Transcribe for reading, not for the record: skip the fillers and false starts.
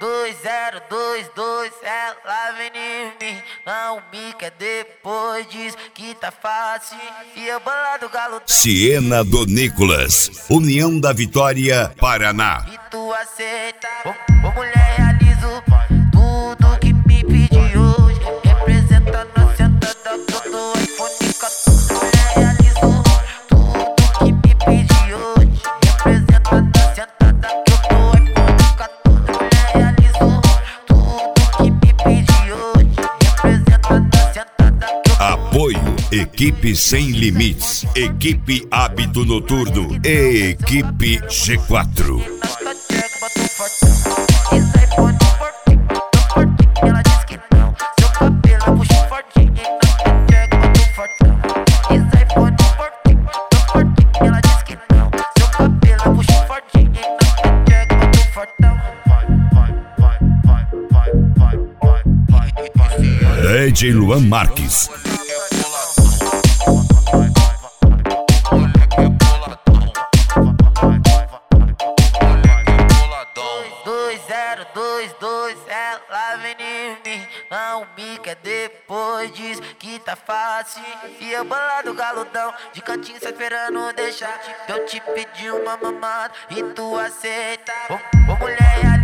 2022, ela vem em mim. Não me quer depois, diz que tá fácil. E eu bolado galo. Siena do Nicolas, União da Vitória, Paraná. E tu aceita, ô mulher, realizo tudo que me pedi hoje. Representando a sentada do iPhone 14. Mulher, realizo tudo que me pedi hoje. Representando a sentada do iPhone 14. Mulher, realizo tudo que me pedi hoje. Representando a sentada do Apoio Equipe Sem Limites, Equipe Hábito Noturno e Equipe G4. Ela diz que não, seu cabelo puxa fortinho. Não te entrego, boto fortão. Isso aí foi no fortinho. Ela diz que não, seu cabelo puxa fortinho. Não te entrego, boto fortão. DJ Luan Marques. 2022, ela vem em mim. Não me quer depois, diz que tá fácil. E eu bolado galudão, de cantinho só esperando deixar. Eu te pedi uma mamada e tu aceita. Ô mulher,